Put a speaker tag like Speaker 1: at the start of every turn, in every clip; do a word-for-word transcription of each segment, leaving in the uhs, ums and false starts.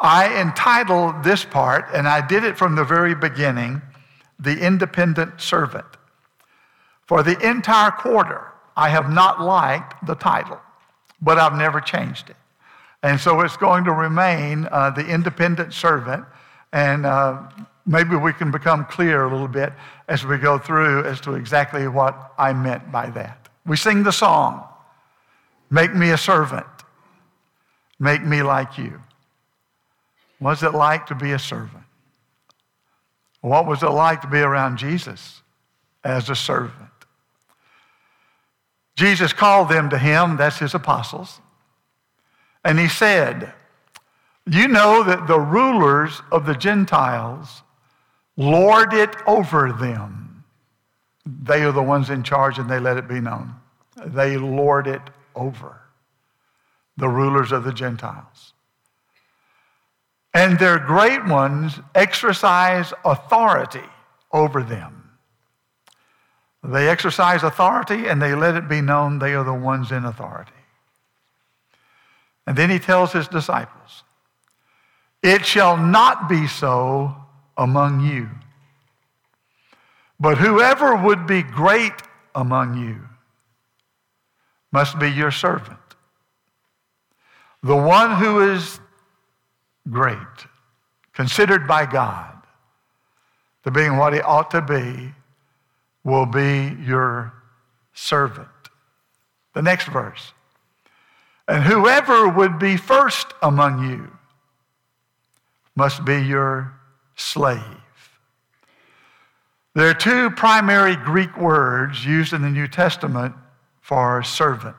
Speaker 1: I entitled this part, and I did it from the very beginning, The Independent Servant. For the entire quarter, I have not liked the title, but I've never changed it. And so it's going to remain uh, The Independent Servant, and uh, maybe we can become clear a little bit as we go through as to exactly what I meant by that. We sing the song, Make Me a Servant, Make Me Like You. What's it like to be a servant? What was it like to be around Jesus as a servant? Jesus called them to him, that's his apostles, and he said, you know that the rulers of the Gentiles lord it over them. They are the ones in charge and they let it be known. They lord it over the rulers of the Gentiles. And their great ones exercise authority over them. They exercise authority and they let it be known they are the ones in authority. And then he tells his disciples, it shall not be so among you, but whoever would be great among you must be your servant. The one who is great, considered by God to being what he ought to be, will be your servant. The next verse. And whoever would be first among you must be your slave. There are two primary Greek words used in the New Testament for servant.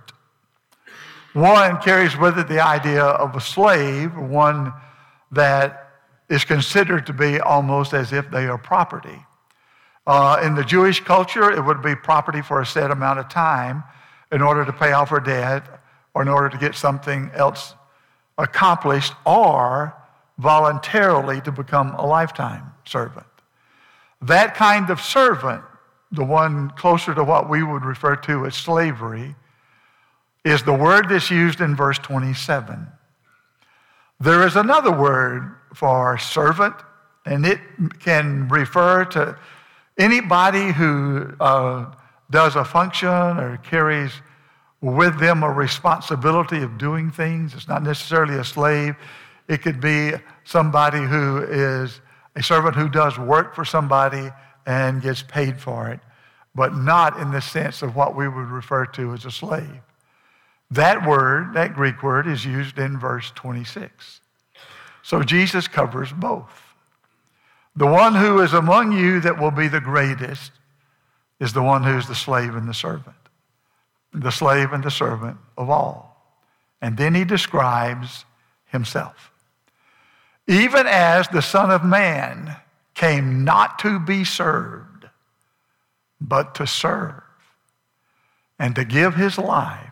Speaker 1: One carries with it the idea of a slave, one that is considered to be almost as if they are property. Uh, in the Jewish culture, it would be property for a set amount of time in order to pay off her debt or in order to get something else accomplished or voluntarily to become a lifetime servant. That kind of servant, the one closer to what we would refer to as slavery, is the word that's used in verse twenty-seven. There is another word for servant, and it can refer to anybody who uh, does a function or carries with them a responsibility of doing things. It's not necessarily a slave. It could be somebody who is a servant who does work for somebody and gets paid for it, but not in the sense of what we would refer to as a slave. That word, that Greek word, is used in verse twenty-six. So Jesus covers both. The one who is among you that will be the greatest is the one who's the slave and the servant. The slave and the servant of all. And then he describes himself. Even as the Son of Man came not to be served, but to serve, and to give his life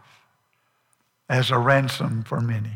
Speaker 1: as a ransom for many.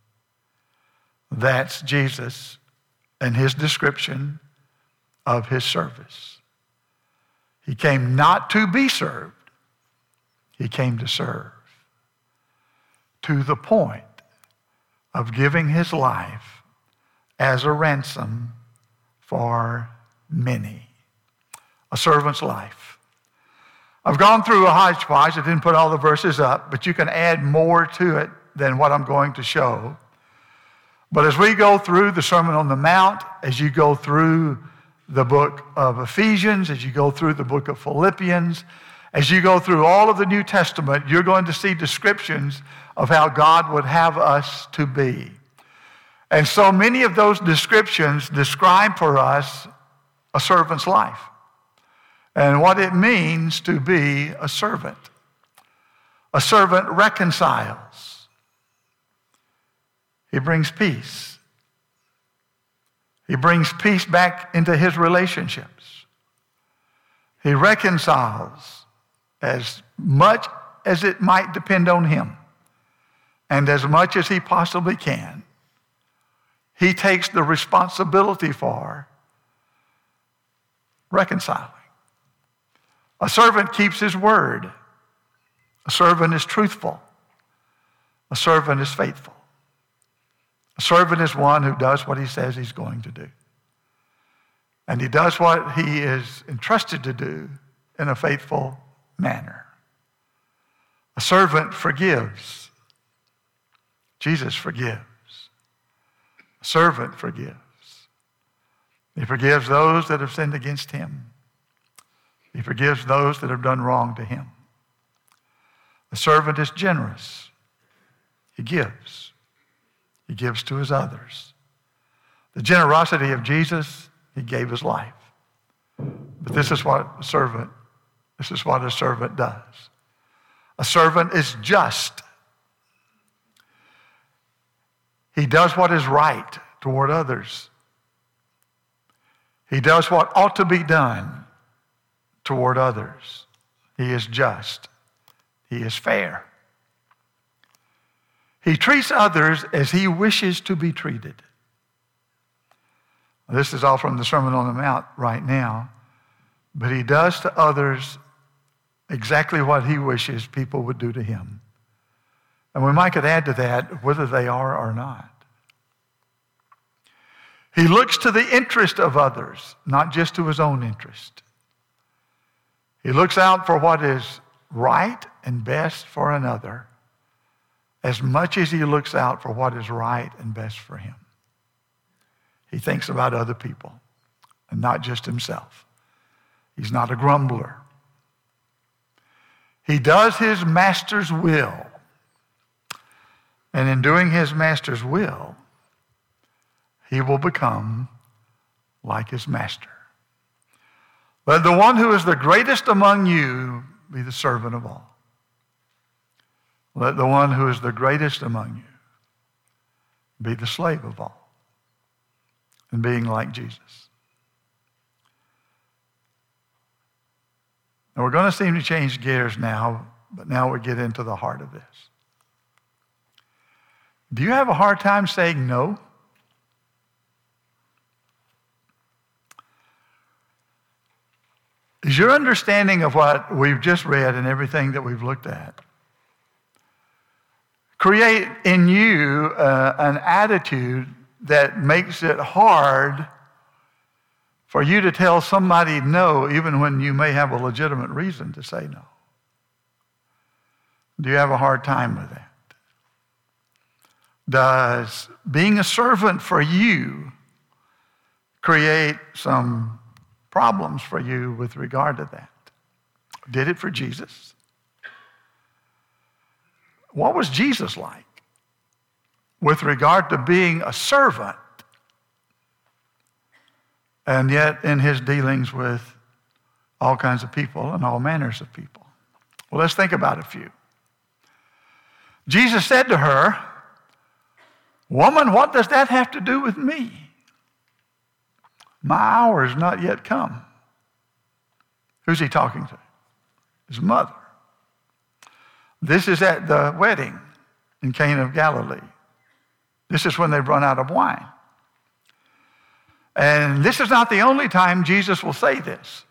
Speaker 1: That's Jesus and his description of his service. He came not to be served. He came to serve, to the point of giving his life as a ransom for many. A servant's life. I've gone through a hodgepodge. I didn't put all the verses up, but you can add more to it than what I'm going to show. But as we go through the Sermon on the Mount, as you go through the book of Ephesians, as you go through the book of Philippians, as you go through all of the New Testament, you're going to see descriptions of how God would have us to be. And so many of those descriptions describe for us a servant's life and what it means to be a servant. A servant reconciles. He brings peace. He brings peace back into his relationships. He reconciles as much as it might depend on him and as much as he possibly can. He takes the responsibility for reconciling. A servant keeps his word. A servant is truthful. A servant is faithful. A servant is one who does what he says he's going to do. And he does what he is entrusted to do in a faithful manner. A servant forgives. Jesus forgives. A servant forgives. He forgives those that have sinned against him. He forgives those that have done wrong to him. The servant is generous. He gives. He gives to his others. The generosity of Jesus, he gave his life. But this is what a servant, this is what a servant does. A servant is just. He does what is right toward others. He does what ought to be done toward others. He is just. He is fair. He treats others as he wishes to be treated. This is all from the Sermon on the Mount right now. But he does to others exactly what he wishes people would do to him. And we might could add to that, whether they are or not. He looks to the interest of others, not just to his own interest. He looks out for what is right and best for another as much as he looks out for what is right and best for him. He thinks about other people and not just himself. He's not a grumbler. He does his master's will. And in doing his master's will, he will become like his master. Let the one who is the greatest among you be the servant of all. Let the one who is the greatest among you be the slave of all, and being like Jesus. Now we're going to seem to change gears now, but now we get into the heart of this. Do you have a hard time saying no? Is your understanding of what we've just read and everything that we've looked at create in you uh, an attitude that makes it hard for you to tell somebody no, even when you may have a legitimate reason to say no? Do you have a hard time with that? Does being a servant for you create some problems for you with regard to that? Did it for Jesus? What was Jesus like with regard to being a servant, and yet in his dealings with all kinds of people and all manners of people? Well, let's think about a few. Jesus said to her, "Woman, what does that have to do with me? My hour has not yet come." Who's he talking to? His mother. This is at the wedding in Cana of Galilee. This is when they've run out of wine. And this is not the only time Jesus will say this.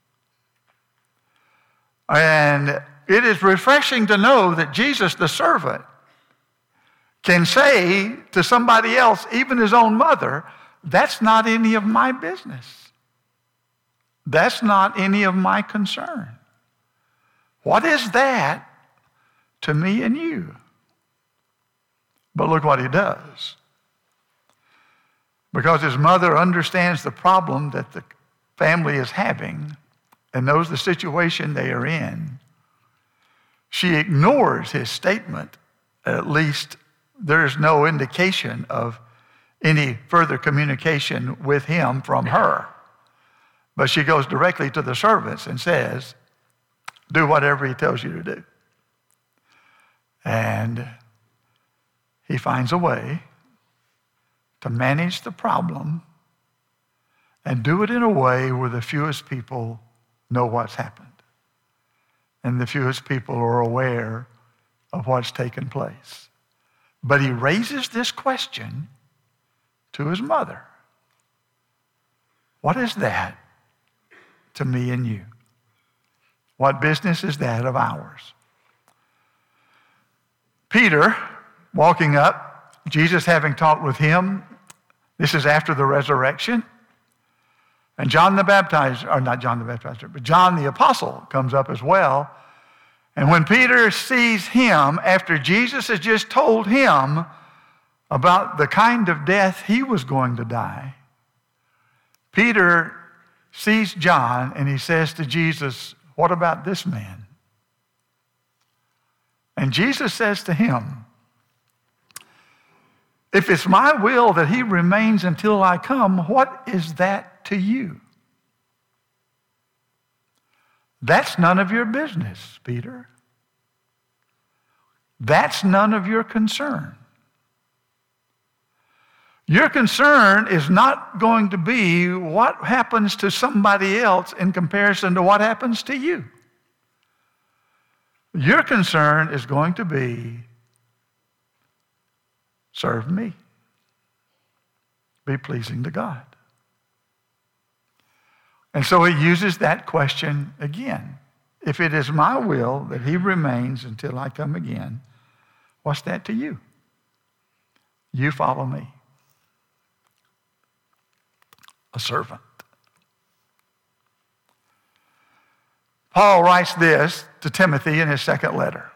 Speaker 1: And it is refreshing to know that Jesus, the servant, can say to somebody else, even his own mother, "That's not any of my business. That's not any of my concern. What is that to me and you?" But look what he does. Because his mother understands the problem that the family is having and knows the situation they are in, she ignores his statement. At least there's no indication of any further communication with him from her. But she goes directly to the servants and says, "Do whatever he tells you to do." And he finds a way to manage the problem and do it in a way where the fewest people know what's happened and the fewest people are aware of what's taken place. But he raises this question to his mother. What is that to me and you? What business is that of ours? Peter, walking up, Jesus having talked with him, this is after the resurrection. And John the Baptizer, or not John the Baptizer, but John the Apostle comes up as well. And when Peter sees him, after Jesus has just told him about the kind of death he was going to die, Peter sees John and he says to Jesus, "What about this man?" And Jesus says to him, "If it's my will that he remains until I come, what is that to you? That's none of your business, Peter. That's none of your concern. Your concern is not going to be what happens to somebody else in comparison to what happens to you. Your concern is going to be, serve me. Be pleasing to God." And so he uses that question again. If it is my will that he remains until I come again, what's that to you? You follow me. A servant. Paul writes this to Timothy in his second letter.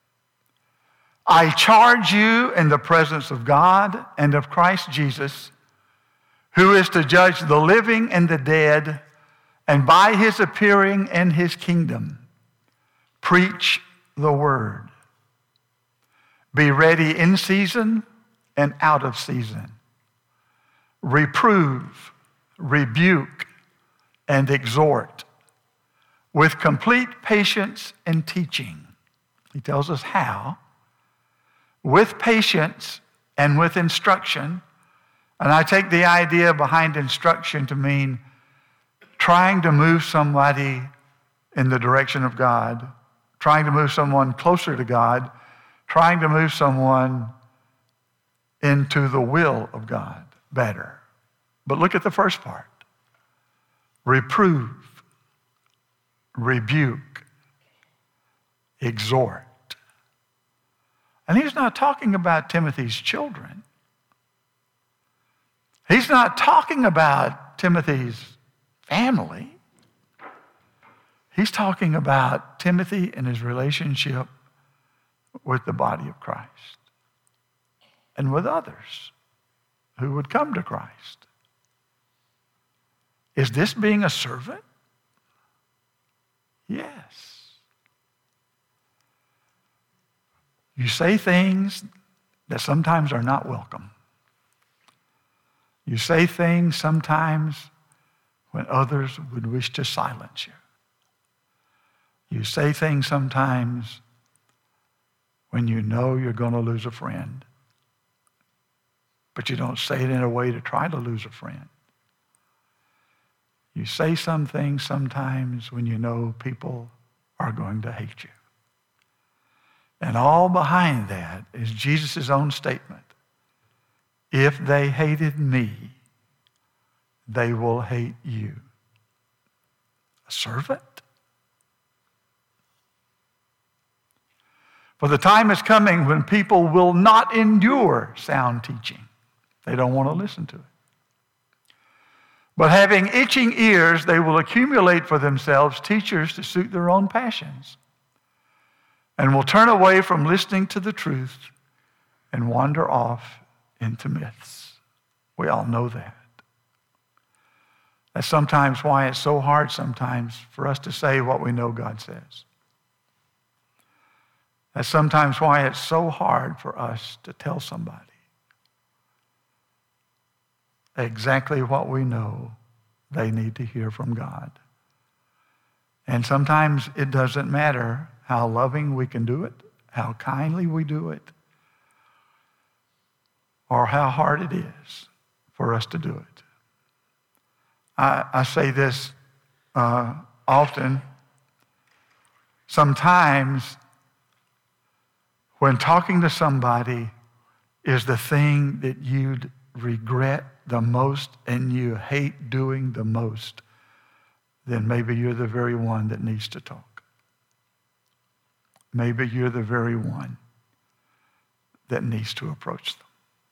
Speaker 1: "I charge you in the presence of God and of Christ Jesus, who is to judge the living and the dead, and by his appearing in his kingdom, preach the word. Be ready in season and out of season. Reprove, rebuke, and exhort with complete patience and teaching." He tells us how. With patience and with instruction. And I take the idea behind instruction to mean trying to move somebody in the direction of God, trying to move someone closer to God, trying to move someone into the will of God better. But look at the first part. Reprove, rebuke, exhort. And he's not talking about Timothy's children. He's not talking about Timothy's family. He's talking about Timothy and his relationship with the body of Christ and with others who would come to Christ. Is this being a servant? Yes. You say things that sometimes are not welcome. You say things sometimes when others would wish to silence you. You say things sometimes when you know you're going to lose a friend, but you don't say it in a way to try to lose a friend. You say some things sometimes when you know people are going to hate you. And all behind that is Jesus' own statement. If they hated me, they will hate you. A servant? For the time is coming when people will not endure sound teaching. They don't want to listen to it. But having itching ears, they will accumulate for themselves teachers to suit their own passions, and will turn away from listening to the truth and wander off into myths. We all know that. That's sometimes why it's so hard sometimes for us to say what we know God says. That's sometimes why it's so hard for us to tell somebody exactly what we know they need to hear from God. And sometimes it doesn't matter how loving we can do it, how kindly we do it, or how hard it is for us to do it. I, I say this uh, often. Sometimes when talking to somebody is the thing that you'd regret the most and you hate doing the most, then maybe you're the very one that needs to talk. Maybe you're the very one that needs to approach them.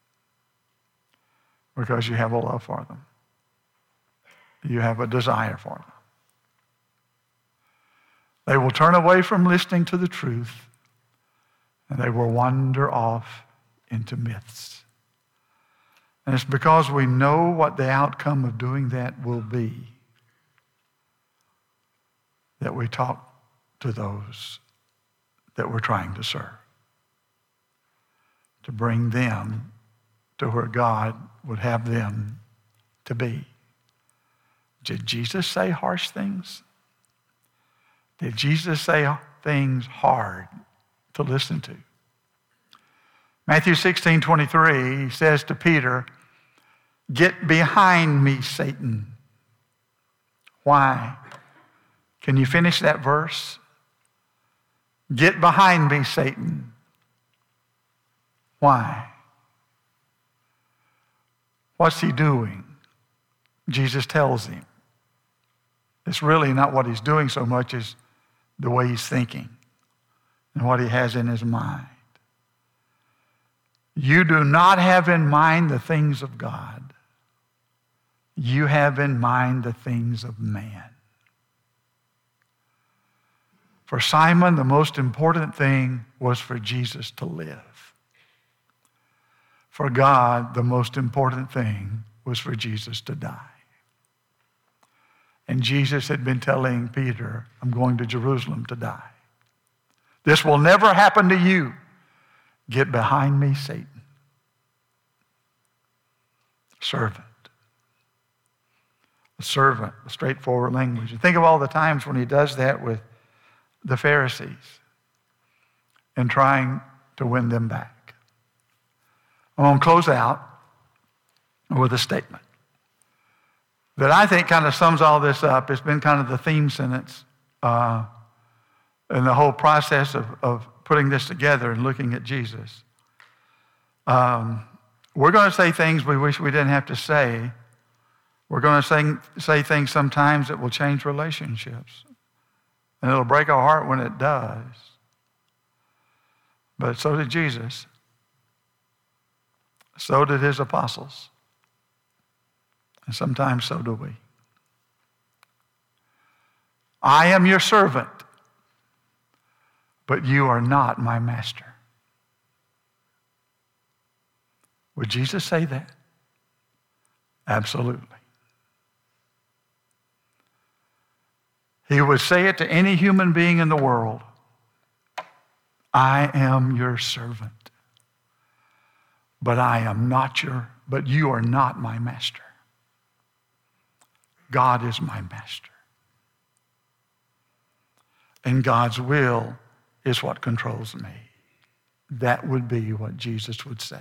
Speaker 1: because you have a love for them. You have a desire for them. They will turn away from listening to the truth, and they will wander off into myths. And it's because we know what the outcome of doing that will be that we talk to those that we're trying to serve, to bring them to where God would have them to be. Did Jesus say harsh things? Did Jesus say things hard to listen to? Matthew sixteen twenty-three, he says to Peter, "Get behind me, Satan." Why? Can you finish that verse? Get behind me, Satan. Why? What's he doing? Jesus tells him. It's really not what he's doing so much as the way he's thinking and what he has in his mind. You do not have in mind the things of God. You have in mind the things of man. For Simon, the most important thing was for Jesus to live. For God, the most important thing was for Jesus to die. And Jesus had been telling Peter, I'm going to Jerusalem to die. This will never happen to you. Get behind me, Satan. Servant. A servant, a straightforward language. And think of all the times when he does that with the Pharisees and trying to win them back. I'm going to close out with a statement that I think kind of sums all this up. It's been kind of the theme sentence uh, in the whole process of, of putting this together and looking at Jesus. Um, we're going to say things we wish we didn't have to say. We're going to say, say things sometimes that will change relationships. And it'll break our heart when it does. But so did Jesus. So did his apostles. And sometimes so do we. I am your servant, but you are not my master. Would Jesus say that? Absolutely. He would say it to any human being in the world. I am your servant, but I am not your, but you are not my master. God is my master. And God's will is what controls me. That would be what Jesus would say.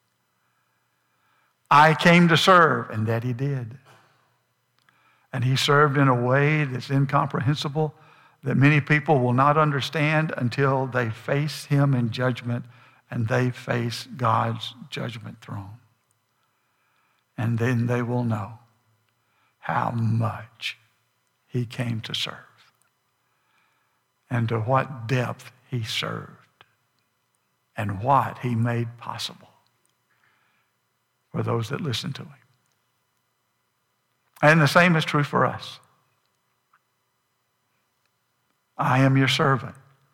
Speaker 1: I came to serve, and that he did. And he served in a way that's incomprehensible, that many people will not understand until they face him in judgment and they face God's judgment throne. And then they will know how much he came to serve and to what depth he served and what he made possible for those that listen to him. And the same is true for us. I am your servant,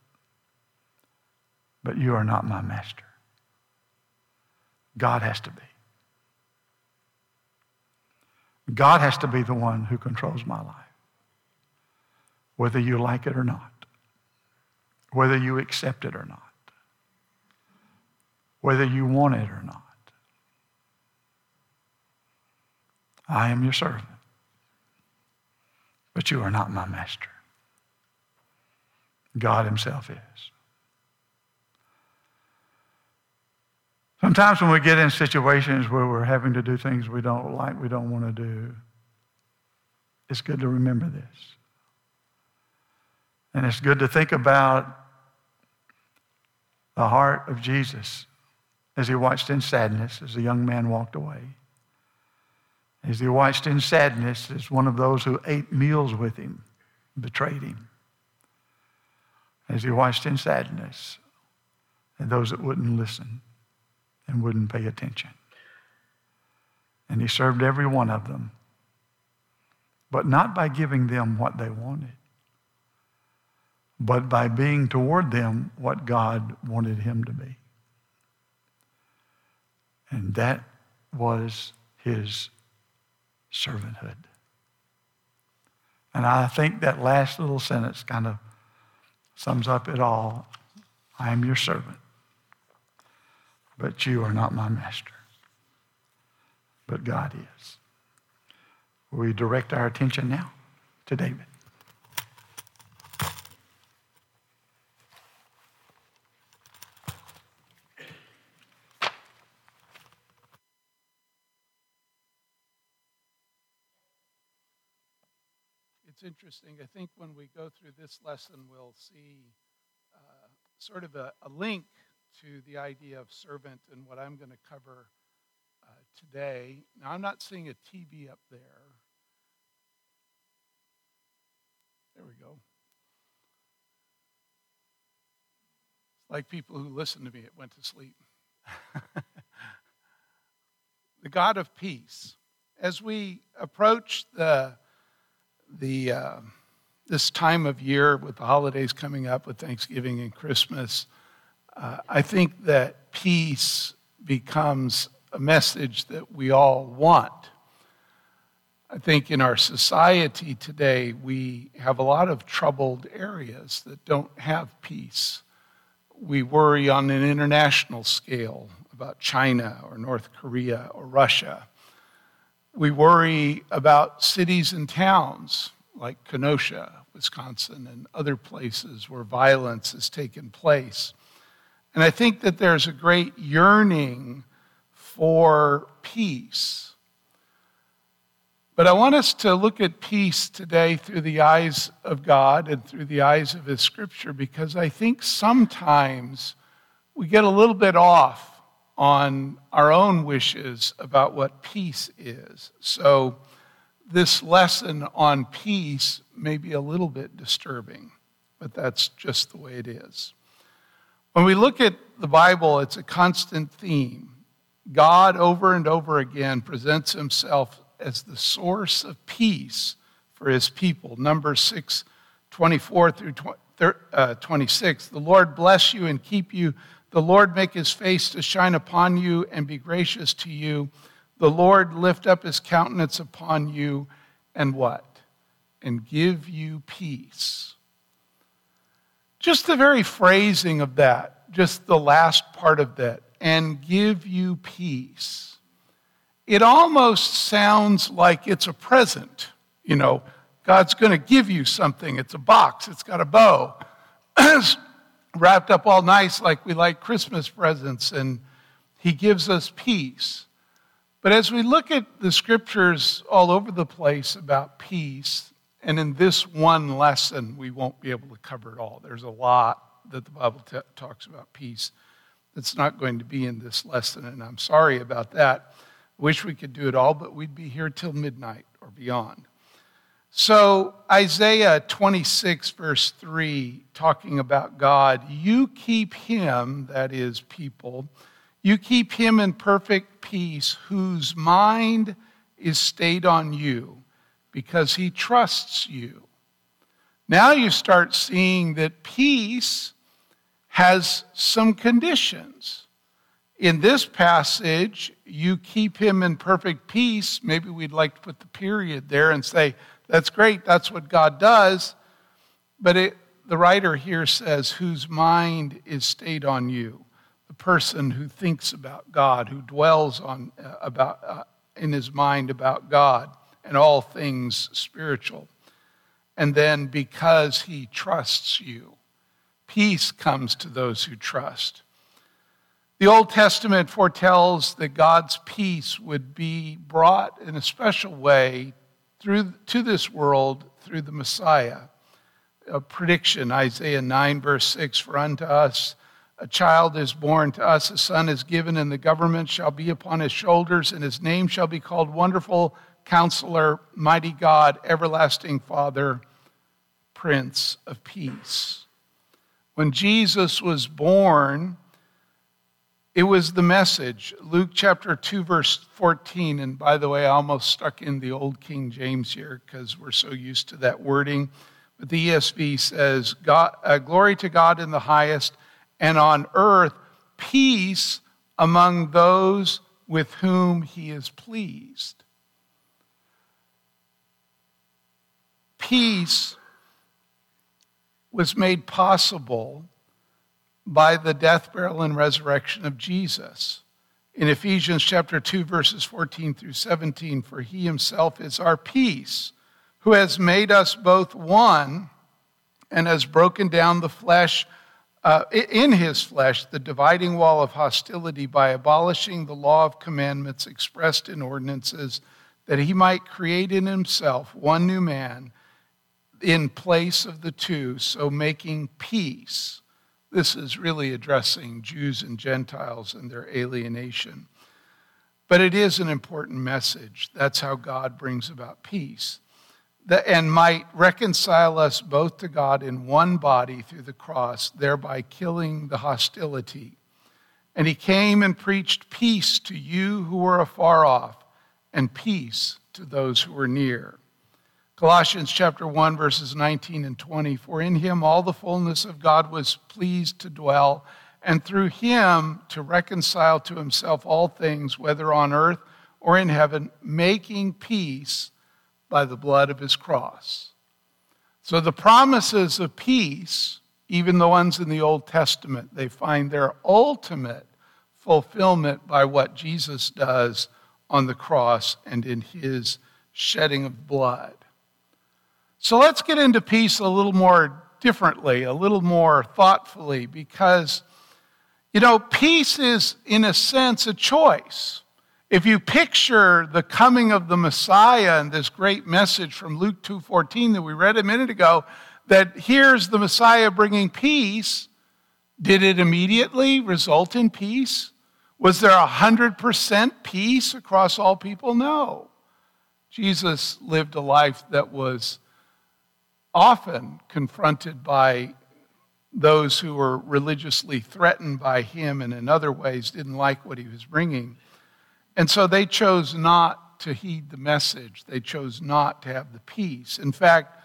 Speaker 1: but you are not my master. God has to be. God has to be the one who controls my life, whether you like it or not, whether you accept it or not, whether you want it or not. I am your servant, but you are not my master. God himself is. Sometimes when we get in situations where we're having to do things we don't like, we don't want to do, it's good to remember this. And it's good to think about the heart of Jesus as he watched in sadness as the young man walked away. As he watched in sadness as one of those who ate meals with him betrayed him. As he watched in sadness and those that wouldn't listen and wouldn't pay attention. And he served every one of them, but not by giving them what they wanted, but by being toward them what God wanted him to be. And that was his servanthood. And I think that last little sentence kind of sums up it all. I am your servant, but you are not my master. But God is. We direct our attention now to David.
Speaker 2: It's interesting. I think when we go through this lesson, we'll see uh, sort of a, a link to the idea of servant and what I'm going to cover uh, today. Now, I'm not seeing a T V up there. There we go. It's like people who listen to me, it went to sleep. The God of peace. As we approach the the uh, this time of year with the holidays coming up, with Thanksgiving and Christmas, uh, I think that peace becomes a message that we all want. I think in our society today, we have a lot of troubled areas that don't have peace. We worry on an international scale about China or North Korea or Russia. We worry about cities and towns like Kenosha, Wisconsin, and other places where violence has taken place. And I think that there's a great yearning for peace. But I want us to look at peace today through the eyes of God and through the eyes of His Scripture, because I think sometimes we get a little bit off on our own wishes about what peace is. So this lesson on peace may be a little bit disturbing, but that's just the way it is. When we look at the Bible, it's a constant theme. God over and over again presents himself as the source of peace for his people. Numbers six, twenty-four through twenty-six. The Lord bless you and keep you. The Lord make his face to shine upon you and be gracious to you. The Lord lift up his countenance upon you and what? And give you peace. Just the very phrasing of that, just the last part of that, and give you peace. It almost sounds like it's a present. You know, God's going to give you something. It's a box. It's got a bow. Wrapped up all nice like we like Christmas presents, and he gives us peace. But as we look at the scriptures all over the place about peace, and in this one lesson, we won't be able to cover it all. There's a lot that the Bible t- talks about peace that's not going to be in this lesson, and I'm sorry about that. Wish we could do it all, but we'd be here till midnight or beyond. So Isaiah twenty-six, verse three, talking about God, you keep him, that is people, you keep him in perfect peace, whose mind is stayed on you, because he trusts you. Now you start seeing that peace has some conditions. In this passage, you keep him in perfect peace. Maybe we'd like to put the period there and say, that's great, that's what God does. But it, the writer here says, whose mind is stayed on you. The person who thinks about God, who dwells on uh, about uh, in his mind about God and all things spiritual. And then because he trusts you, peace comes to those who trust. The Old Testament foretells that God's peace would be brought in a special way through to this world through the Messiah. A prediction, Isaiah nine, verse six, for unto us a child is born, to us a son is given, and the government shall be upon his shoulders, and his name shall be called Wonderful Counselor, Mighty God, Everlasting Father, Prince of Peace. When Jesus was born, It was the message. Luke chapter two, verse fourteen. And by the way, I almost stuck in the old King James here because we're so used to that wording. But the E S V says, God, uh, glory to God in the highest, and on earth peace among those with whom he is pleased. Peace was made possible by the death, burial, and resurrection of Jesus. In Ephesians chapter two, verses fourteen through seventeen, for he himself is our peace, who has made us both one and has broken down the flesh, uh, in his flesh, the dividing wall of hostility by abolishing the law of commandments expressed in ordinances, that he might create in himself one new man in place of the two, so making peace. This is really addressing Jews and Gentiles and their alienation. But it is an important message. That's how God brings about peace. And might reconcile us both to God in one body through the cross, thereby killing the hostility. And he came and preached peace to you who were afar off, and peace to those who were near. Colossians chapter one, verses nineteen and twenty, for in him all the fullness of God was pleased to dwell, and through him to reconcile to himself all things, whether on earth or in heaven, making peace by the blood of his cross. So the promises of peace, even the ones in the Old Testament, they find their ultimate fulfillment by what Jesus does on the cross and in his shedding of blood. So let's get into peace a little more differently, a little more thoughtfully, because, you know, peace is, in a sense, a choice. If you picture the coming of the Messiah and this great message from Luke two fourteen that we read a minute ago, that here's the Messiah bringing peace, did it immediately result in peace? Was there one hundred percent peace across all people? No. Jesus lived a life that was often confronted by those who were religiously threatened by him and in other ways didn't like what he was bringing. And so they chose not to heed the message. They chose not to have the peace. In fact,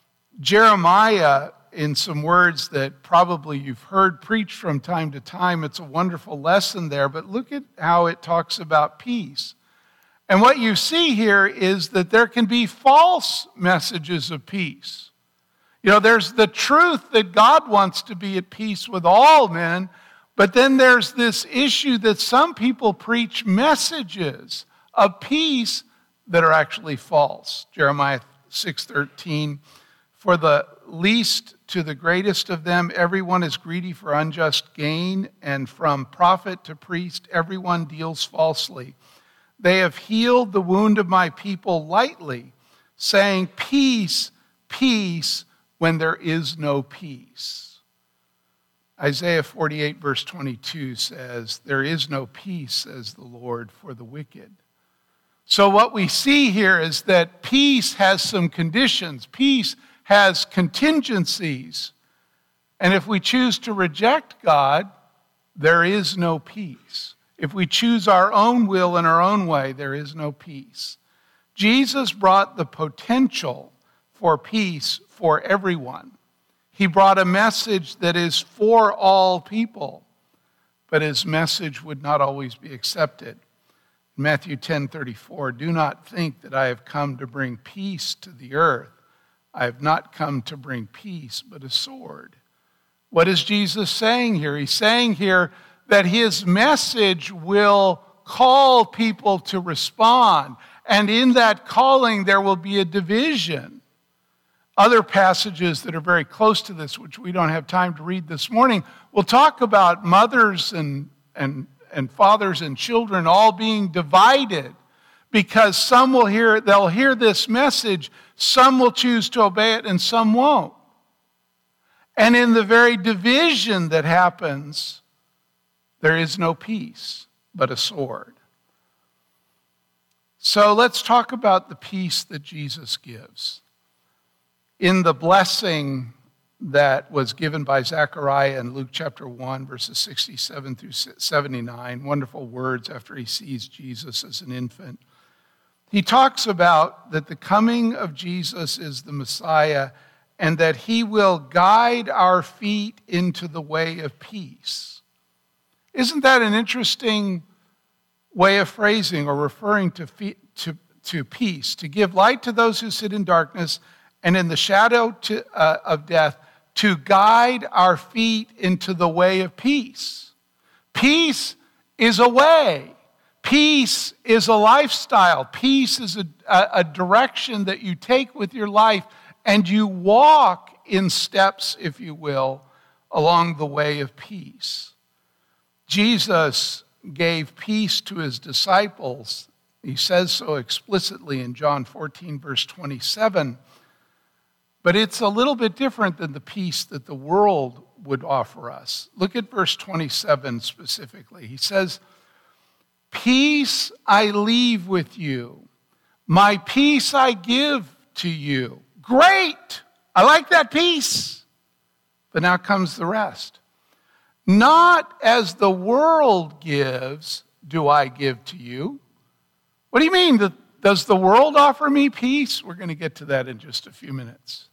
Speaker 2: Jeremiah, in some words that probably you've heard preached from time to time, it's a wonderful lesson there, but look at how it talks about peace. And what you see here is that there can be false messages of peace. You know, there's the truth that God wants to be at peace with all men, but then there's this issue that some people preach messages of peace that are actually false. Jeremiah six thirteen, for the least to the greatest of them, everyone is greedy for unjust gain, and from prophet to priest, everyone deals falsely. They have healed the wound of my people lightly, saying, peace, peace, when there is no peace. Isaiah forty-eight, verse twenty-two says, there is no peace, says the Lord, for the wicked. So what we see here is that peace has some conditions. Peace has contingencies. And if we choose to reject God, there is no peace. If we choose our own will in our own way, there is no peace. Jesus brought the potential for peace for everyone. He brought a message that is for all people, but his message would not always be accepted. Matthew ten thirty-four, do not think that I have come to bring peace to the earth. I have not come to bring peace, but a sword. What is Jesus saying here? He's saying here that his message will call people to respond, and in that calling there will be a division. Other passages that are very close to this, which we don't have time to read this morning, will talk about mothers and, and, and fathers and children all being divided because some will hear, they'll hear this message, some will choose to obey it, and some won't. And in the very division that happens, there is no peace, but a sword. So let's talk about the peace that Jesus gives. In the blessing that was given by Zechariah in Luke chapter one, verses sixty-seven through seventy-nine, wonderful words after he sees Jesus as an infant. He talks about that the coming of Jesus is the Messiah and that he will guide our feet into the way of peace. Isn't that an interesting way of phrasing or referring to, fe- to, to peace? To give light to those who sit in darkness and in the shadow to, uh, of death, to guide our feet into the way of peace. Peace is a way. Peace is a lifestyle. Peace is a, a, a direction that you take with your life, and you walk in steps, if you will, along the way of peace. Jesus gave peace to his disciples. He says so explicitly in John fourteen, verse twenty-seven. But it's a little bit different than the peace that the world would offer us. Look at verse twenty-seven specifically. He says, "Peace I leave with you. My peace I give to you." Great! I like that peace. But now comes the rest. "Not as the world gives, do I give to you." What do you mean? Does the world offer me peace? We're going to get to that in just a few minutes.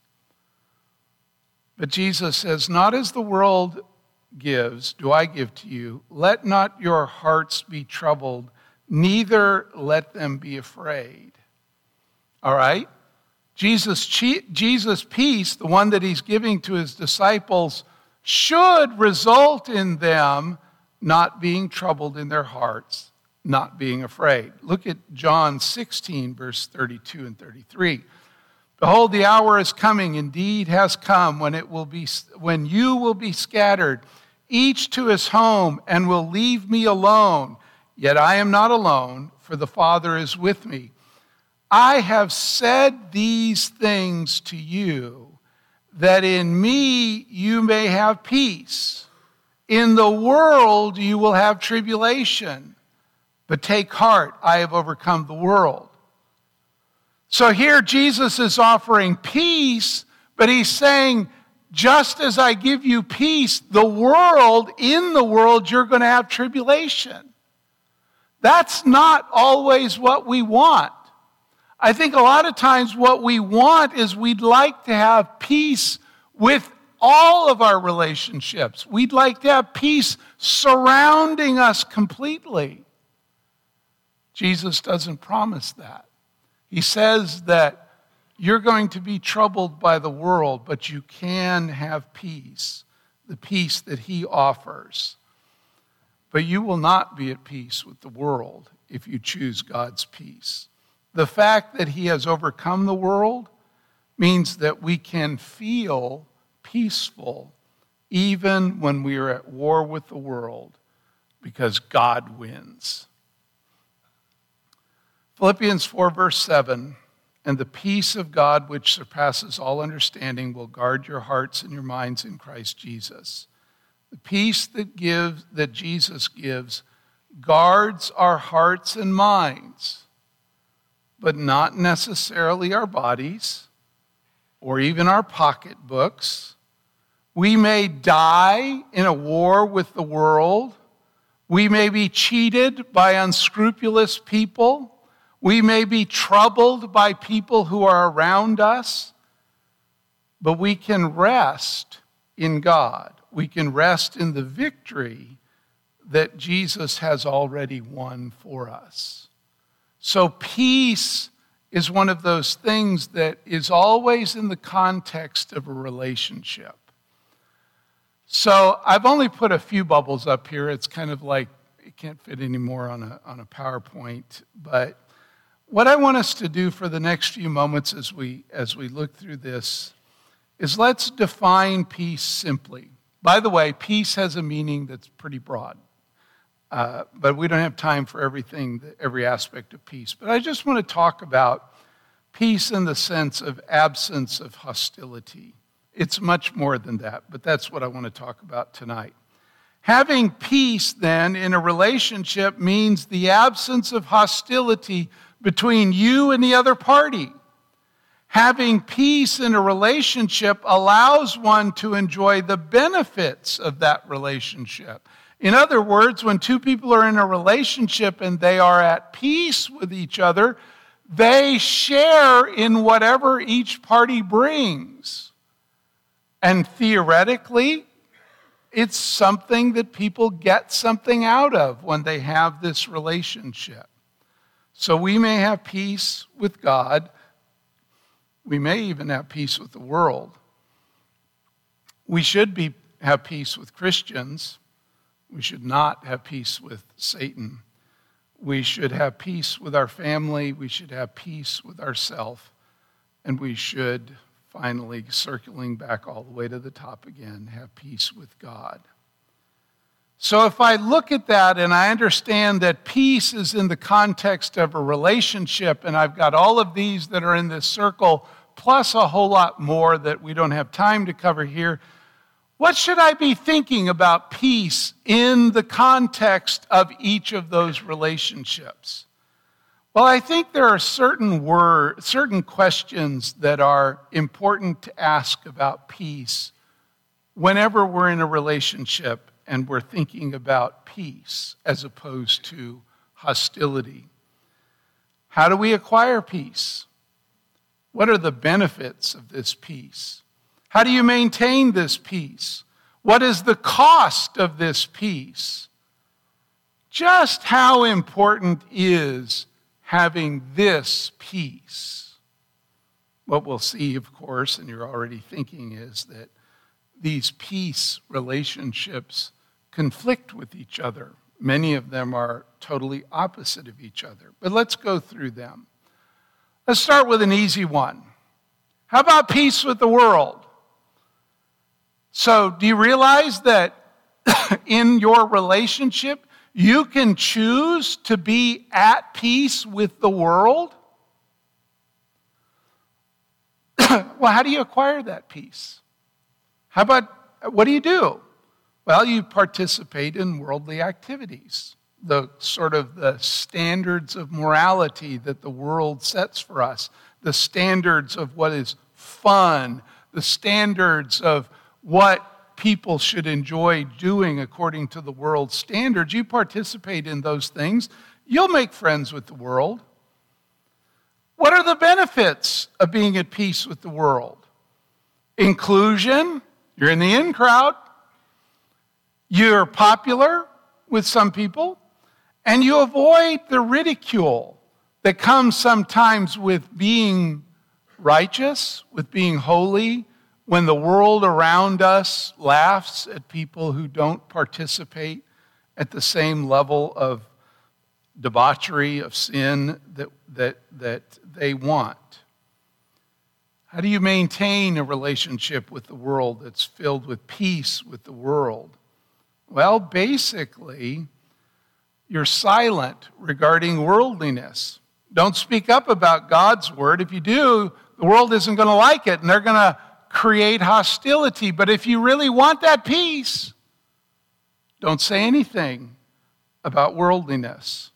Speaker 2: But Jesus says, "Not as the world gives, do I give to you. Let not your hearts be troubled, neither let them be afraid." All right? Jesus, Jesus' peace, the one that he's giving to his disciples, should result in them not being troubled in their hearts, not being afraid. Look at John sixteen, verse thirty-two and thirty-three. "Behold, the hour is coming, indeed has come, when it will be when you will be scattered, each to his home, and will leave me alone. Yet I am not alone, for the Father is with me. I have said these things to you, that in me you may have peace. In the world you will have tribulation, but take heart, I have overcome the world." So here Jesus is offering peace, but he's saying, just as I give you peace, the world, in the world, you're going to have tribulation. That's not always what we want. I think a lot of times what we want is we'd like to have peace with all of our relationships. We'd like to have peace surrounding us completely. Jesus doesn't promise that. He says that you're going to be troubled by the world, but you can have peace, the peace that he offers. But you will not be at peace with the world if you choose God's peace. The fact that he has overcome the world means that we can feel peaceful even when we are at war with the world, because God wins. Philippians four, verse seven, "And the peace of God, which surpasses all understanding, will guard your hearts and your minds in Christ Jesus." The peace that gives, that Jesus gives guards our hearts and minds, but not necessarily our bodies or even our pocketbooks. We may die in a war with the world. We may be cheated by unscrupulous people. We may be troubled by people who are around us. But we can rest in God. We can rest in the victory that Jesus has already won for us. So peace is one of those things that is always in the context of a relationship. So I've only put a few bubbles up here. It's kind of like it can't fit anymore on a, on a PowerPoint. But what I want us to do for the next few moments as we, as we look through this is let's define peace simply. By the way, peace has a meaning that's pretty broad. Uh, but we don't have time for everything, every aspect of peace. But I just want to talk about peace in the sense of absence of hostility. It's much more than that, but that's what I want to talk about tonight. Having peace, then, in a relationship means the absence of hostility between you and the other party. Having peace in a relationship allows one to enjoy the benefits of that relationship. In other words, when two people are in a relationship and they are at peace with each other, they share in whatever each party brings. And theoretically, it's something that people get something out of when they have this relationship. So we may have peace with God. We may even have peace with the world. We should be, have peace with Christians. We should not have peace with Satan. We should have peace with our family. We should have peace with ourselves. And we should, finally, circling back all the way to the top again, have peace with God. So if I look at that and I understand that peace is in the context of a relationship, and I've got all of these that are in this circle, plus a whole lot more that we don't have time to cover here, what should I be thinking about peace in the context of each of those relationships? Well, I think there are certain word, certain questions that are important to ask about peace whenever we're in a relationship and we're thinking about peace as opposed to hostility. How do we acquire peace? What are the benefits of this peace? How do you maintain this peace? What is the cost of this peace? Just how important is having this peace? What we'll see, of course, and you're already thinking, is that these peace relationships conflict with each other. Many of them are totally opposite of each other. But let's go through them. Let's start with an easy one. How about peace with the world? So, do you realize that in your relationship, you can choose to be at peace with the world? Well, how do you acquire that peace? How about, what do you do? Well, you participate in worldly activities, the sort of the standards of morality that the world sets for us, the standards of what is fun, the standards of what people should enjoy doing according to the world's standards. You participate in those things. You'll make friends with the world. What are the benefits of being at peace with the world? Inclusion. You're in the in crowd. You're popular with some people. And you avoid the ridicule that comes sometimes with being righteous, with being holy, when the world around us laughs at people who don't participate at the same level of debauchery, of sin that, that, that they want. How do you maintain a relationship with the world that's filled with peace with the world? Well, basically, you're silent regarding worldliness. Don't speak up about God's word. If you do, the world isn't going to like it, and they're going to create hostility. But if you really want that peace, don't say anything about worldliness.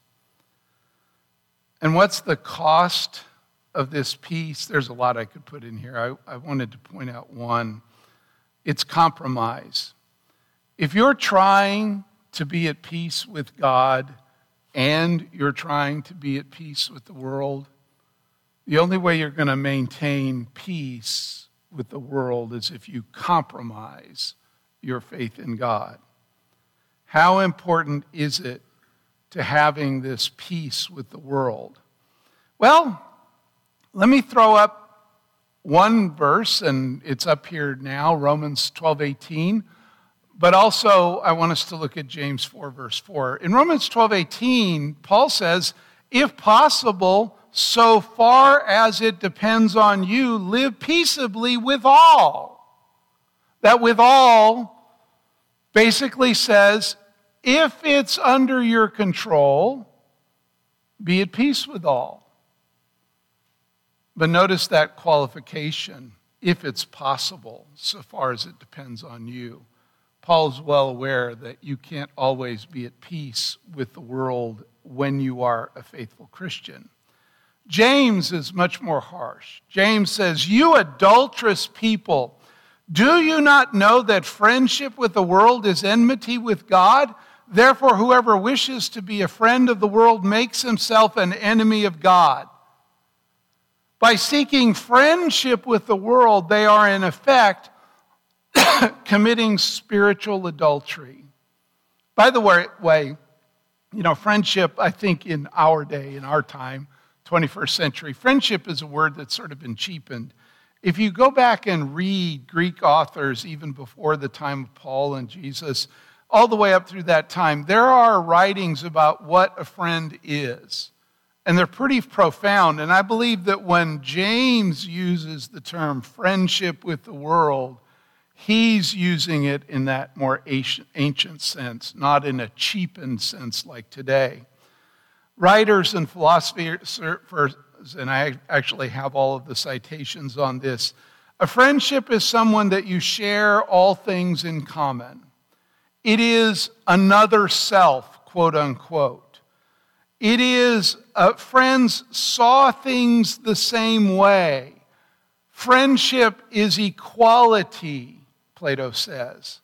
Speaker 2: And what's the cost of this peace? There's a lot I could put in here. I, I wanted to point out one. It's compromise. If you're trying to be at peace with God and you're trying to be at peace with the world, the only way you're going to maintain peace with the world is if you compromise your faith in God. How important is it to having this peace with the world? Well, let me throw up one verse, and it's up here now, Romans twelve eighteen. But also, I want us to look at James four, verse four. In Romans twelve eighteen, Paul says, if possible, so far as it depends on you, live peaceably with all. That with all basically says, if it's under your control, be at peace with all. But notice that qualification, if it's possible, so far as it depends on you. Paul's well aware that you can't always be at peace with the world when you are a faithful Christian. James is much more harsh. James says, "You adulterous people, do you not know that friendship with the world is enmity with God? Therefore, whoever wishes to be a friend of the world makes himself an enemy of God." By seeking friendship with the world, they are in effect committing spiritual adultery. By the way, you know, friendship, I think in our day, in our time, twenty-first century, friendship is a word that's sort of been cheapened. If you go back and read Greek authors, even before the time of Paul and Jesus, all the way up through that time, there are writings about what a friend is. And they're pretty profound. And I believe that when James uses the term friendship with the world, he's using it in that more ancient sense, not in a cheapened sense like today. Writers and philosophers, and I actually have all of the citations on this, a friendship is someone that you share all things in common. It is another self, quote unquote. It is, uh, friends saw things the same way. Friendship is equality, Plato says.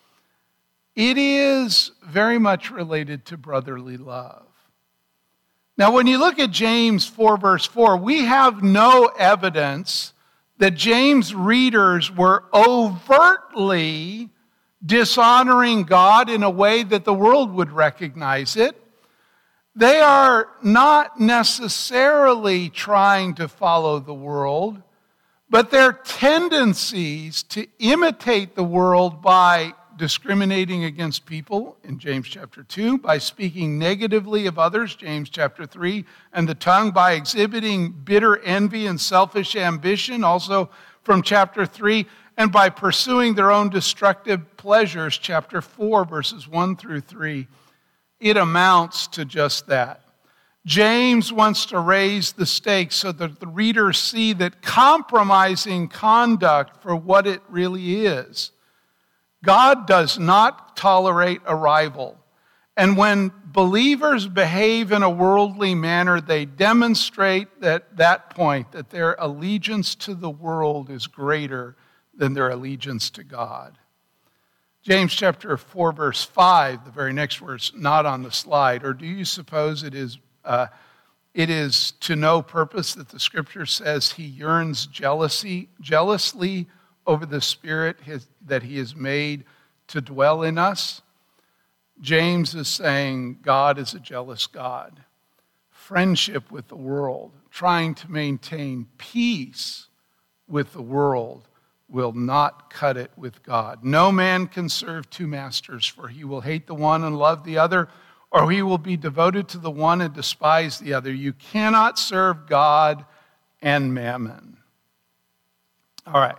Speaker 2: It is very much related to brotherly love. Now, when you look at James four, verse four, we have no evidence that James' readers were overtly dishonoring God in a way that the world would recognize it. They are not necessarily trying to follow the world, but their tendencies to imitate the world by discriminating against people in James chapter two, by speaking negatively of others, James chapter three, and the tongue by exhibiting bitter envy and selfish ambition, also from chapter three, and by pursuing their own destructive pleasures, chapter four, verses one through three. It amounts to just that. James wants to raise the stakes so that the readers see that compromising conduct for what it really is. God does not tolerate a rival. And when believers behave in a worldly manner, they demonstrate at that point that their allegiance to the world is greater than their allegiance to God. James chapter four, verse five, the very next verse, not on the slide. Or do you suppose it is uh, it is to no purpose that the Scripture says he yearns jealousy, jealously over the Spirit his, that he has made to dwell in us? James is saying God is a jealous God. Friendship with the world, trying to maintain peace with the world, will not cut it with God. No man can serve two masters, for he will hate the one and love the other, or he will be devoted to the one and despise the other. You cannot serve God and mammon. All right.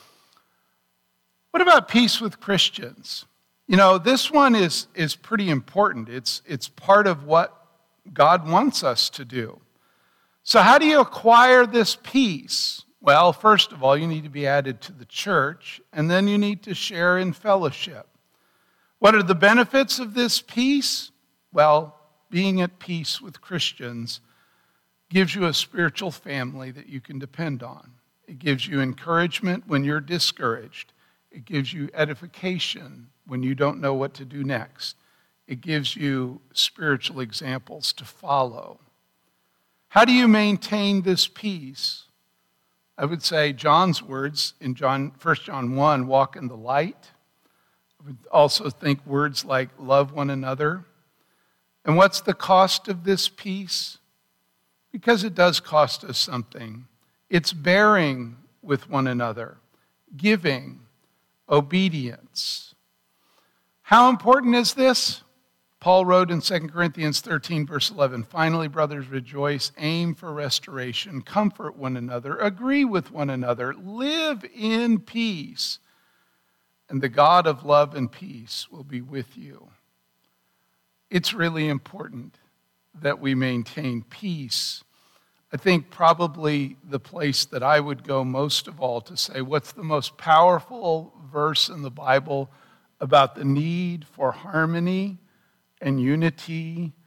Speaker 2: What about peace with Christians? You know, this one is, is pretty important. It's, it's part of what God wants us to do. So how do you acquire this peace? Well, first of all, you need to be added to the church, and then you need to share in fellowship. What are the benefits of this peace? Well, being at peace with Christians gives you a spiritual family that you can depend on. It gives you encouragement when you're discouraged. It gives you edification when you don't know what to do next. It gives you spiritual examples to follow. How do you maintain this peace? I would say John's words in John, First John one, walk in the light. I would also think words like love one another. And what's the cost of this peace? Because it does cost us something. It's bearing with one another, giving, obedience. How important is this? Paul wrote in Second Corinthians thirteen, verse eleven, finally, brothers, rejoice, aim for restoration, comfort one another, agree with one another, live in peace, and the God of love and peace will be with you. It's really important that we maintain peace. I think probably the place that I would go most of all to say, what's the most powerful verse in the Bible about the need for harmony and unity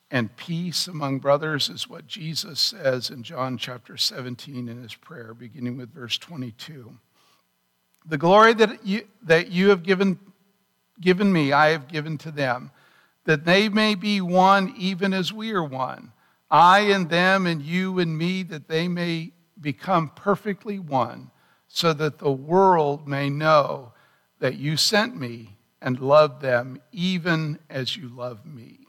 Speaker 2: and peace among brothers is what Jesus says in John chapter seventeen in his prayer, beginning with verse twenty-two. The glory that you, that you have given, given me, I have given to them, that they may be one even as we are one. I and them and you and me, that they may become perfectly one, so that the world may know that you sent me and loved them even as you love me.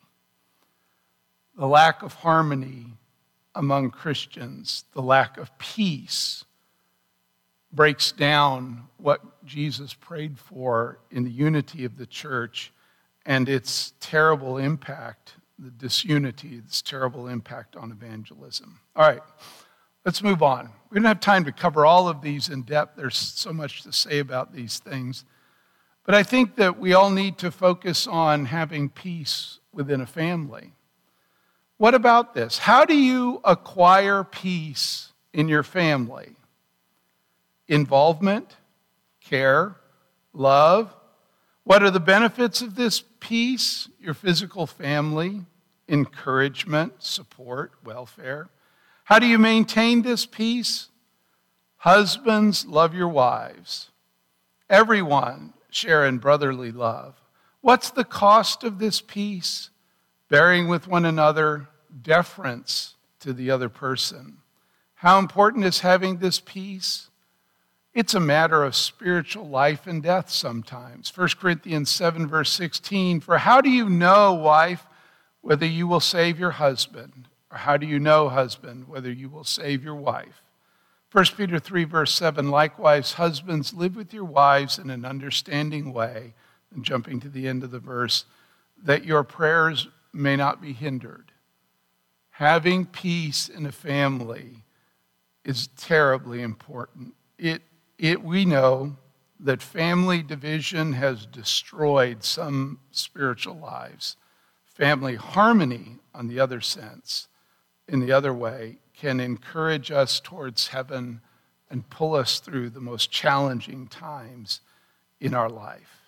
Speaker 2: The lack of harmony among Christians, the lack of peace, breaks down what Jesus prayed for in the unity of the church and its terrible impact, the disunity, its terrible impact on evangelism. All right, let's move on. We don't have time to cover all of these in depth. There's so much to say about these things. But I think that we all need to focus on having peace within a family. What about this? How do you acquire peace in your family? Involvement, care, love. What are the benefits of this peace? Your physical family, encouragement, support, welfare. How do you maintain this peace? Husbands, love your wives. Everyone share in brotherly love. What's the cost of this peace? Bearing with one another, deference to the other person. How important is having this peace? It's a matter of spiritual life and death sometimes. First Corinthians seven, verse sixteen, for how do you know, wife, whether you will save your husband? Or how do you know, husband, whether you will save your wife? First Peter three, verse seven, likewise, husbands, live with your wives in an understanding way. And jumping to the end of the verse, that your prayers may not be hindered. Having peace in a family is terribly important. It, it, we know that family division has destroyed some spiritual lives. Family harmony, on the other sense, in the other way, can encourage us towards heaven and pull us through the most challenging times in our life.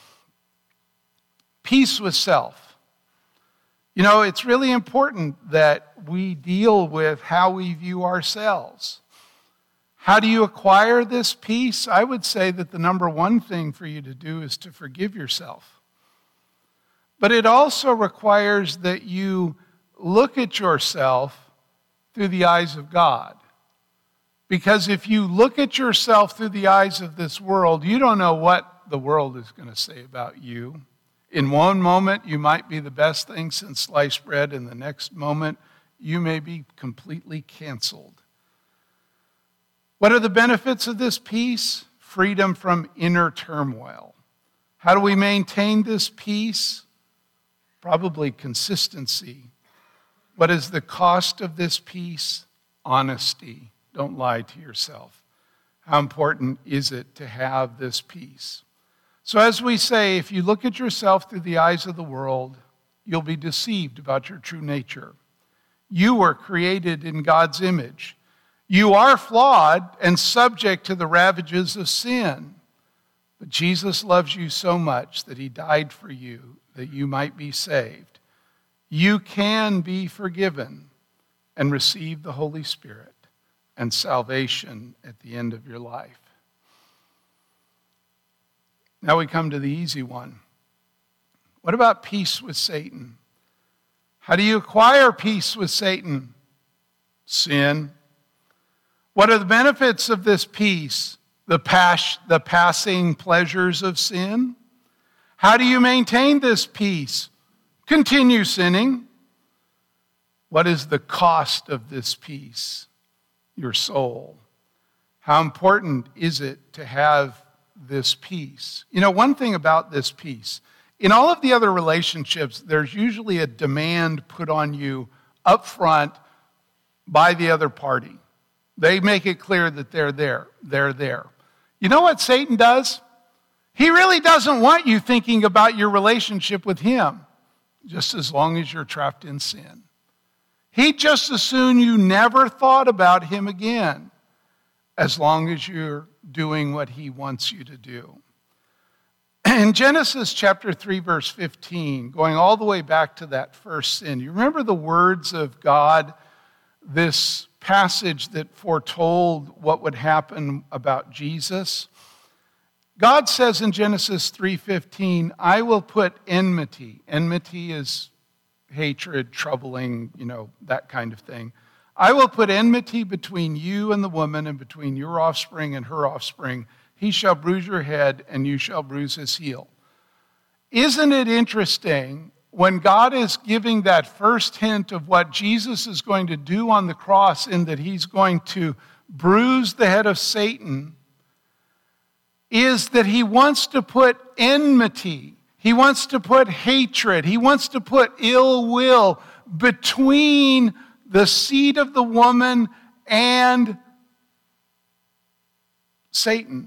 Speaker 2: Peace with self. You know, it's really important that we deal with how we view ourselves. How do you acquire this peace? I would say that the number one thing for you to do is to forgive yourself. But it also requires that you look at yourself through the eyes of God. Because if you look at yourself through the eyes of this world, you don't know what the world is going to say about you. In one moment, you might be the best thing since sliced bread. In the next moment, you may be completely canceled. What are the benefits of this peace? Freedom from inner turmoil. How do we maintain this peace? Probably consistency. What is the cost of this peace? Honesty. Don't lie to yourself. How important is it to have this peace? So as we say, if you look at yourself through the eyes of the world, you'll be deceived about your true nature. You were created in God's image. You are flawed and subject to the ravages of sin. But Jesus loves you so much that he died for you, that you might be saved. You can be forgiven and receive the Holy Spirit and salvation at the end of your life. Now we come to the easy one. What about peace with Satan? How do you acquire peace with Satan? Sin. What are the benefits of this peace? The, pas- the passing pleasures of sin? How do you maintain this peace? Continue sinning. What is the cost of this peace? Your soul. How important is it to have this peace? You know, one thing about this peace, in all of the other relationships, there's usually a demand put on you up front by the other party. They make it clear that they're there. They're there. You know what Satan does? He really doesn't want you thinking about your relationship with him, just as long as you're trapped in sin. He'd just as soon you never thought about him again, as long as you're doing what he wants you to do. In Genesis chapter three, verse fifteen, going all the way back to that first sin, you remember the words of God, this passage that foretold what would happen about Jesus? God says in Genesis three fifteen, I will put enmity. Enmity is hatred, troubling, you know, that kind of thing. I will put enmity between you and the woman, and between your offspring and her offspring. He shall bruise your head, and you shall bruise his heel. Isn't it interesting when God is giving that first hint of what Jesus is going to do on the cross, in that he's going to bruise the head of Satan, is that he wants to put enmity, he wants to put hatred, he wants to put ill will between the seed of the woman and Satan.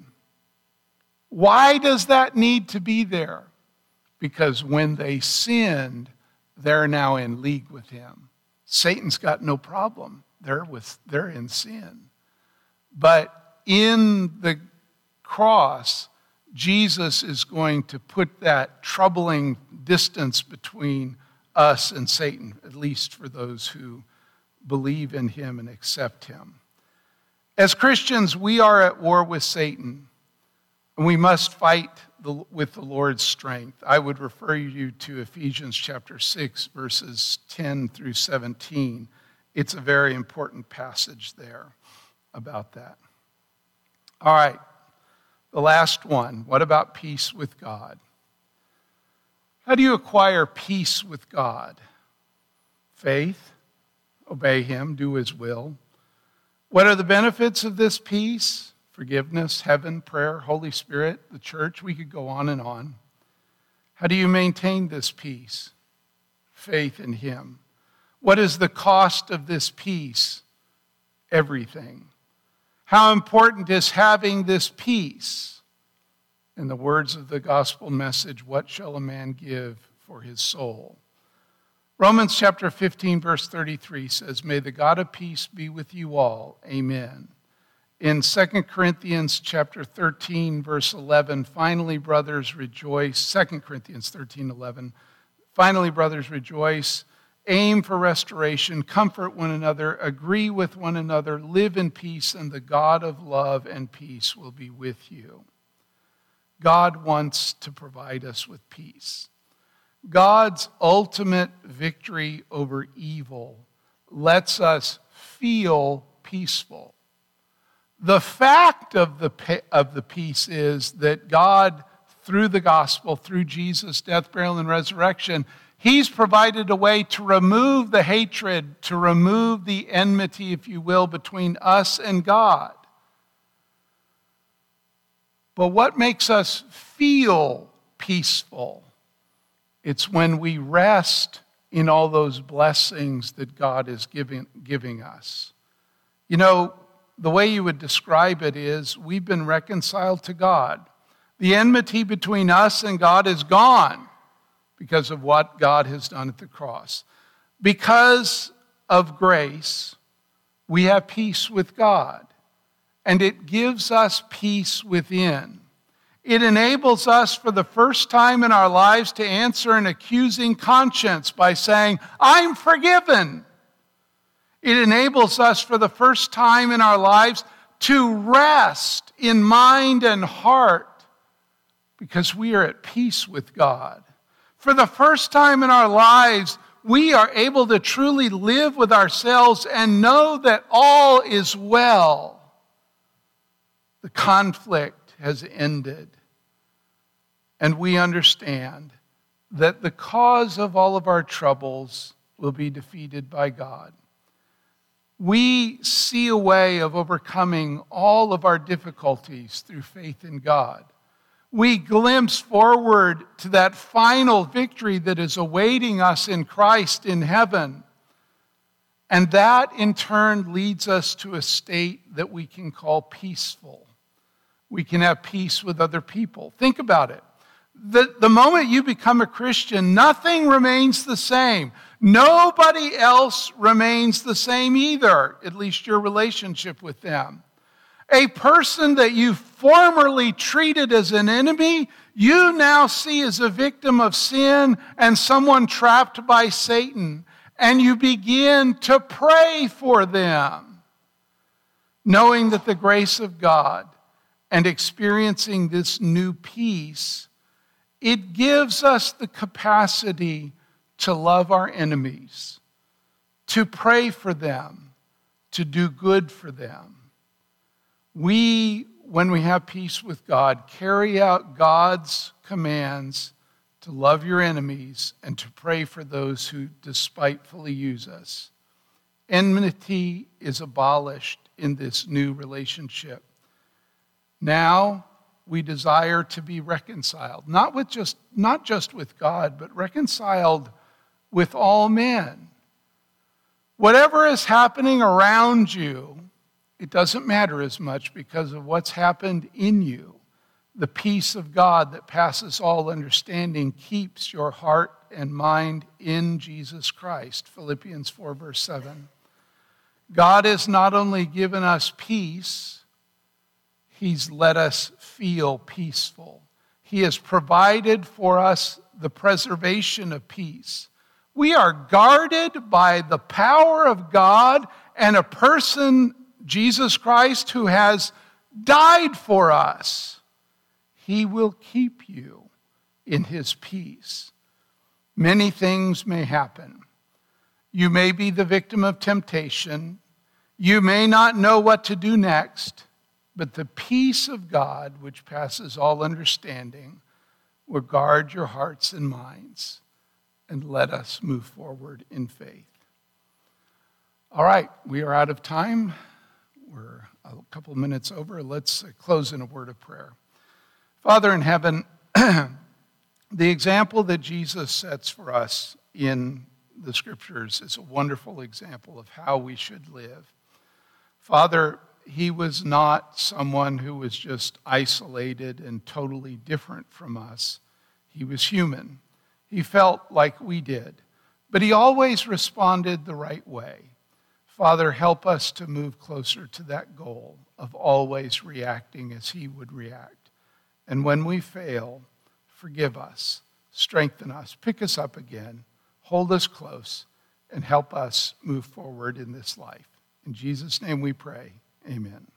Speaker 2: Why does that need to be there? Because when they sinned, they're now in league with him. Satan's got no problem. They're, with, they're in sin. But in the cross, Jesus is going to put that troubling distance between us and Satan, at least for those who believe in him and accept him. As Christians, we are at war with Satan, and we must fight the, with the Lord's strength. I would refer you to Ephesians chapter six, verses ten through seventeen. It's a very important passage there about that. All right, the last one. What about peace with God? How do you acquire peace with God? Faith, obey him, do his will. What are the benefits of this peace? Forgiveness, heaven, prayer, Holy Spirit, the church. We could go on and on. How do you maintain this peace? Faith in him. What is the cost of this peace? Everything. How important is having this peace? In the words of the gospel message, what shall a man give for his soul? Romans chapter fifteen, verse thirty-three says, may the God of peace be with you all. Amen. In Second Corinthians chapter thirteen, verse eleven, finally, brothers, rejoice. Second Corinthians thirteen, eleven, finally, brothers, rejoice. Aim for restoration, comfort one another, agree with one another, live in peace, and the God of love and peace will be with you. God wants to provide us with peace. God's ultimate victory over evil lets us feel peaceful. The fact of the, of the peace is that God, through the gospel, through Jesus' death, burial, and resurrection, he's provided a way to remove the hatred, to remove the enmity, if you will, between us and God. But what makes us feel peaceful? It's when we rest in all those blessings that God is giving, giving us. You know, the way you would describe it is we've been reconciled to God. The enmity between us and God is gone because of what God has done at the cross. Because of grace, we have peace with God, and it gives us peace within. It enables us for the first time in our lives to answer an accusing conscience by saying, I'm forgiven. It enables us for the first time in our lives to rest in mind and heart because we are at peace with God. For the first time in our lives, we are able to truly live with ourselves and know that all is well. The conflict has ended. And we understand that the cause of all of our troubles will be defeated by God. We see a way of overcoming all of our difficulties through faith in God. We glimpse forward to that final victory that is awaiting us in Christ in heaven. And that in turn leads us to a state that we can call peaceful. We can have peace with other people. Think about it. The, the moment you become a Christian, nothing remains the same. Nobody else remains the same either, at least your relationship with them. A person that you formerly treated as an enemy, you now see as a victim of sin and someone trapped by Satan. And you begin to pray for them, knowing that the grace of God and experiencing this new peace, it gives us the capacity to love our enemies, to pray for them, to do good for them. We, when we have peace with God, carry out God's commands to love your enemies and to pray for those who despitefully use us. Enmity is abolished in this new relationship. Now we desire to be reconciled, not with just not just with God, but reconciled with all men. Whatever is happening around you, it doesn't matter as much because of what's happened in you. The peace of God that passes all understanding keeps your heart and mind in Jesus Christ. Philippians four, verse seven. God has not only given us peace, He's let us feel peaceful. He has provided for us the preservation of peace. We are guarded by the power of God and a person, Jesus Christ, who has died for us. He will keep you in His peace. Many things may happen. You may be the victim of temptation. You may not know what to do next, but the peace of God, which passes all understanding, will guard your hearts and minds and let us move forward in faith. All right, we are out of time. We're a couple minutes over. Let's close in a word of prayer. Father in heaven, the example that Jesus sets for us in the Scriptures is a wonderful example of how we should live. Father, He was not someone who was just isolated and totally different from us. He was human. He felt like we did, but He always responded the right way. Father, help us to move closer to that goal of always reacting as He would react. And when we fail, forgive us, strengthen us, pick us up again, hold us close, and help us move forward in this life. In Jesus' name we pray, amen.